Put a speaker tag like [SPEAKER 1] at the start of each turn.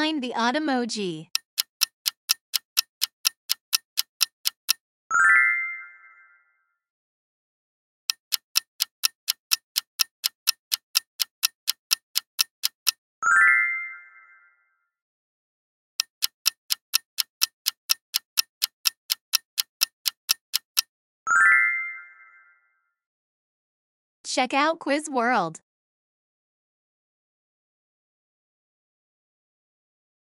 [SPEAKER 1] Find the odd emoji. Check out Quiz World.